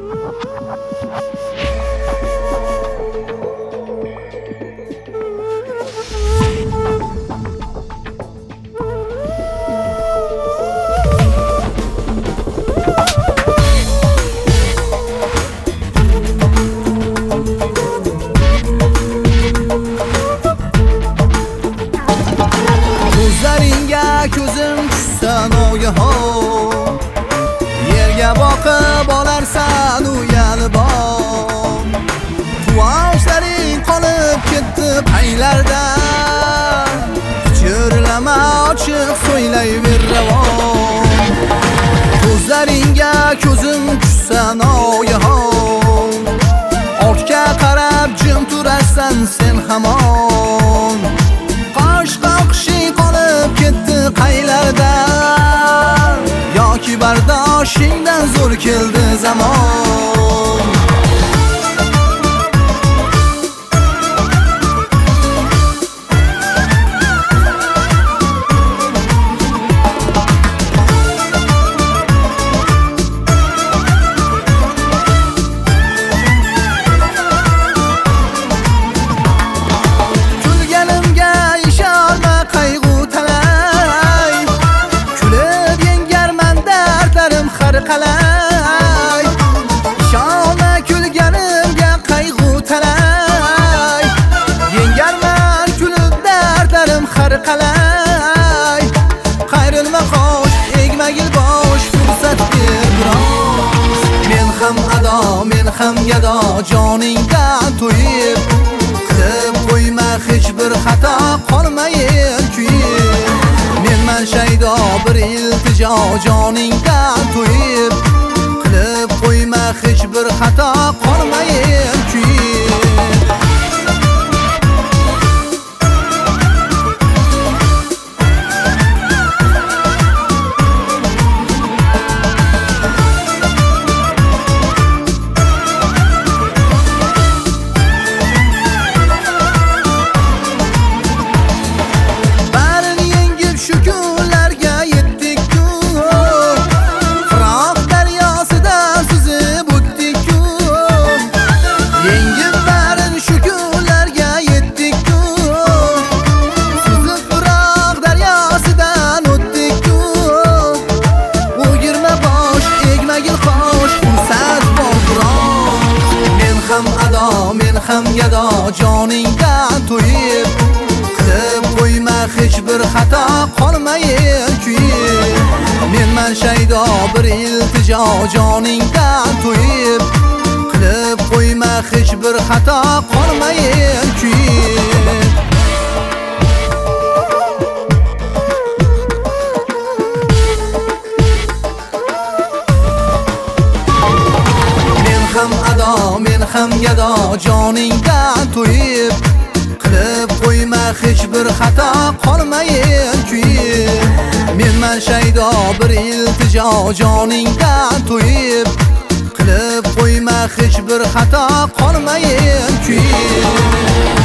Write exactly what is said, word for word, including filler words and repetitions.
ko'zim tushsa noyahon, yerga boqib olarsan uyalibon. Quvoshlaring qolib ketdi qaylarda, Chirlama ochiq so'ylayver ravon. Ko'zlaringga ko'zim tushsa noyahon, ortga qarab jim turarsan sen hamon. Qosh qoqishing qolib ketdi qaylarda, yoki bardoshingdan zo'r keldi zamon. Qalay ishona kulganimga qayg'u talay, yengarman kulib dardlarim har qalay. Qayrilma qosh, egmagil bosh, fursat ber biroz. Men ham ado, men ham gado, joningdan to'yib, qilib qo'yma hech bir xato, qolmayin kuyib. Menman shaydo bir iltijo, joningdan to'yib, qilib qo'yma hech bir xato, qolmayin kuyib. Men ham gado, joningdan to'yib, qilib qo'yma hech bir xato, qolmayin kuyib. Menman shaydo bir iltijo, joningdan to'yib, qilib qo'yma hech bir xato, qolmayin kuyib. Men ham gado, joningdan to'yib, qilib qo'yma hech bir xato, qolmayin kuyib. Menman shaydo bir iltijo, joningdan to'yib, qilib qo'yma hech bir xato, qolmayin kuyib.